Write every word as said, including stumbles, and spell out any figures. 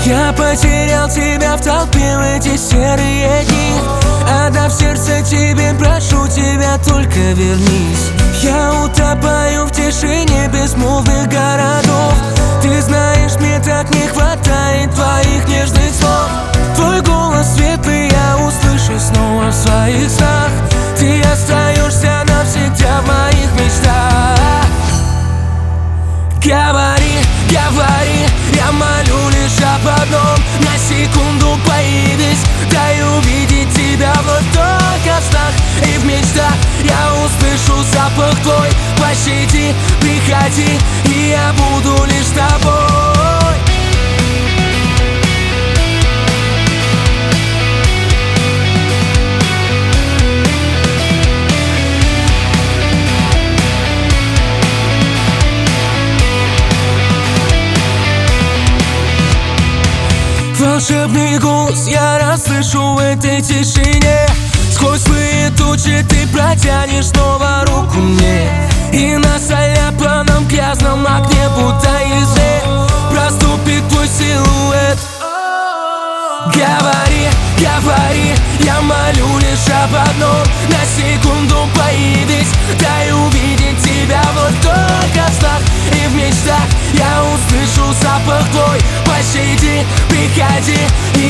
Я потерял тебя в толпе в эти серые дни. Отдав сердце тебе, прошу тебя, только вернись. Я утопаю в тишине безмолвных городов. Ты знаешь, мне так не хватает твоих нежных слов. Твой голос светлый я услышу снова в своих снах. Ты остаешься навсегда в моих мечтах. Говори, говори, я молю лишь об одном. На секунду появись, дай увидеть тебя вновь только в снах и в мечтах. Я услышу запах твой, пощади, приходи, и я буду лишь с тобой. Волшебный голос я расслышу в этой тишине. Сквозь злые тучи ты протянешь снова руку мне. И на заляпанном грязном окне, будто язык, проступит твой силуэт. Говори, говори, я молю лишь об одном. На секунду появись, дай увидеть тебя вновь только в снах и в мечтах. Я услышу запах твой, пощади, приходи,